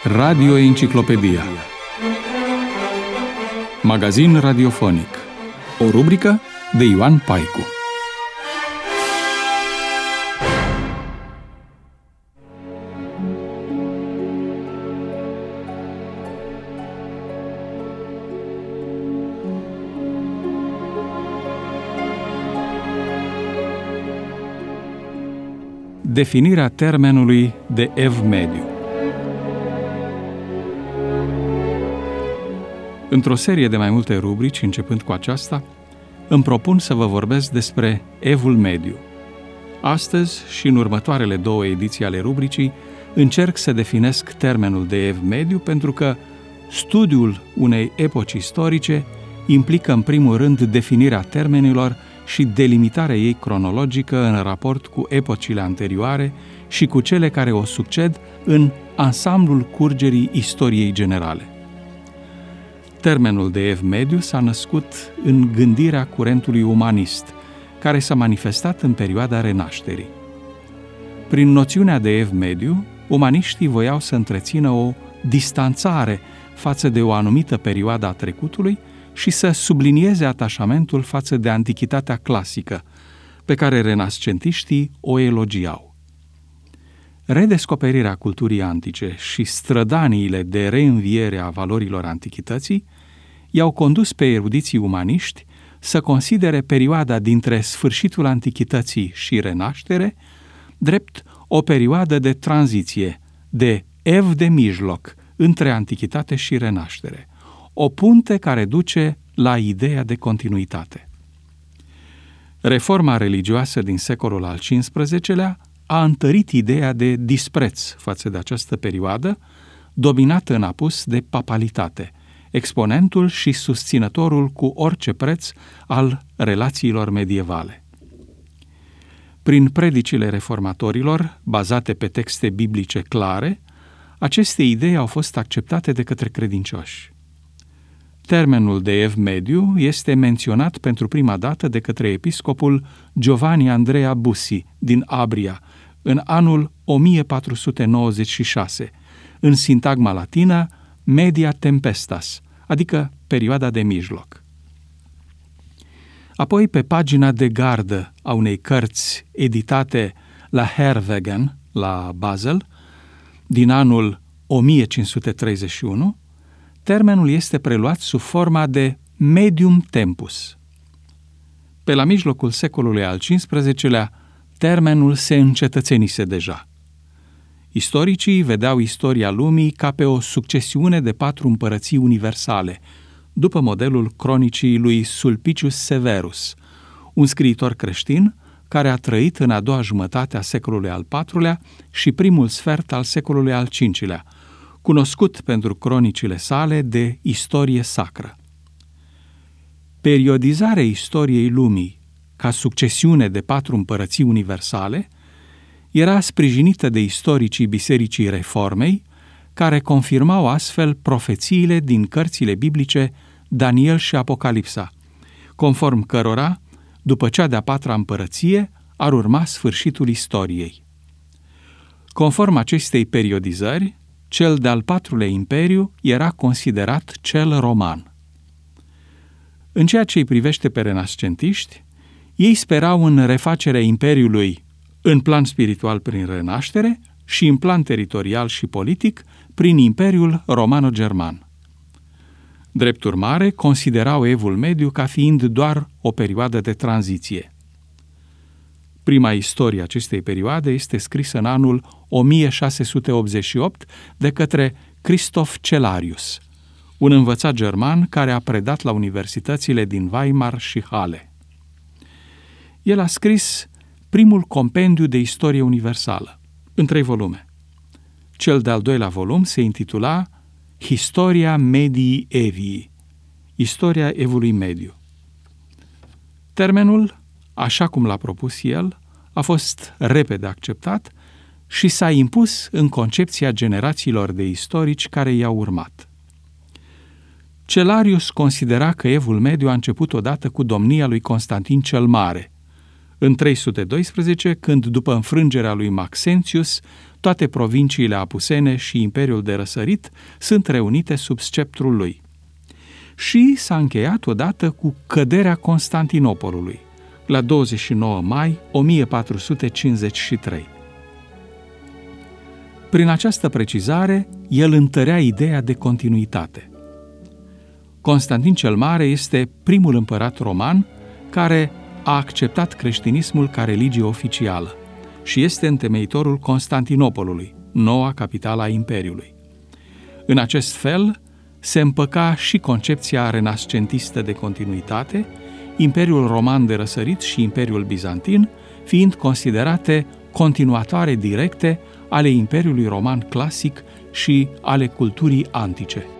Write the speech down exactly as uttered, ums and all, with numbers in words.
Radio Enciclopedia. Magazin radiofonic. O rubrică de Ioan Paicu. Definirea termenului de ev mediu. Într-o serie de mai multe rubrici, începând cu aceasta, îmi propun să vă vorbesc despre evul mediu. Astăzi și în următoarele două ediții ale rubricii, încerc să definesc termenul de ev mediu pentru că studiul unei epoci istorice implică în primul rând definirea termenilor și delimitarea ei cronologică în raport cu epocile anterioare și cu cele care o succed în ansamblul curgerii istoriei generale. Termenul de ev mediu s-a născut în gândirea curentului umanist, care s-a manifestat în perioada Renașterii. Prin noțiunea de ev mediu, umaniștii voiau să întrețină o distanțare față de o anumită perioadă a trecutului și să sublinieze atașamentul față de antichitatea clasică, pe care renascentiștii o elogiau. Redescoperirea culturii antice și strădaniile de reînviere a valorilor antichității i-au condus pe erudiții umaniști să considere perioada dintre sfârșitul antichității și renaștere drept o perioadă de tranziție, de ev de mijloc între antichitate și renaștere, o punte care duce la ideea de continuitate. Reforma religioasă din secolul al cincisprezecelea a întărit ideea de dispreț față de această perioadă, dominată în apus de papalitate, exponentul și susținătorul cu orice preț al relațiilor medievale. Prin predicile reformatorilor, bazate pe texte biblice clare, aceste idei au fost acceptate de către credincioși. Termenul de ev mediu este menționat pentru prima dată de către episcopul Giovanni Andrea Bussi din Abria în anul o mie patru sute nouăzeci și șase, în sintagma latină media tempestas, adică perioada de mijloc. Apoi, pe pagina de gardă a unei cărți editate la Herwegen, la Basel, din anul o mie cinci sute treizeci și unu, termenul este preluat sub forma de medium tempus. Pe la mijlocul secolului al cincisprezecelea, termenul se încetățenise deja. Istoricii vedeau istoria lumii ca pe o succesiune de patru împărății universale, după modelul cronicii lui Sulpicius Severus, un scriitor creștin care a trăit în a doua jumătate a secolului al patrulea și primul sfert al secolului al cincilea, cunoscut pentru cronicile sale de istorie sacră. Periodizarea istoriei lumii ca succesiune de patru împărății universale era sprijinită de istoricii Bisericii Reformei, care confirmau astfel profețiile din cărțile biblice Daniel și Apocalipsa, conform cărora, după cea de-a patra împărăție, ar urma sfârșitul istoriei. Conform acestei periodizări, cel de-al patrulea imperiu era considerat cel roman. În ceea ce îi privește pe renascentiști, ei sperau în refacerea imperiului în plan spiritual prin renaștere și în plan teritorial și politic prin Imperiul Romano-German. Drept urmare, considerau evul mediu ca fiind doar o perioadă de tranziție. Prima istorie acestei perioade este scrisă în anul o mie șase sute optzeci și opt de către Christoph Celarius, un învățat german care a predat la universitățile din Weimar și Halle. El a scris primul compendiu de istorie universală, în trei volume. Cel de-al doilea volum se intitula Historia Medii Evii, Istoria evului mediu. Termenul, așa cum l-a propus el, a fost repede acceptat și s-a impus în concepția generațiilor de istorici care i-au urmat. Celarius considera că evul mediu a început odată cu domnia lui Constantin cel Mare, în trei sute doisprezece, când, după înfrângerea lui Maxentius, toate provinciile apusene și Imperiul de Răsărit sunt reunite sub sceptrul lui. Și s-a încheiat odată cu căderea Constantinopolului, la douăzeci și nouă mai o mie patru sute cincizeci și trei. Prin această precizare, el întărea ideea de continuitate. Constantin cel Mare este primul împărat roman care a acceptat creștinismul ca religie oficială și este întemeitorul Constantinopolului, noua capitală a Imperiului. În acest fel, se împăca și concepția renascentistă de continuitate, Imperiul Roman de Răsărit și Imperiul Bizantin fiind considerate continuatoare directe ale Imperiului Roman clasic și ale culturii antice.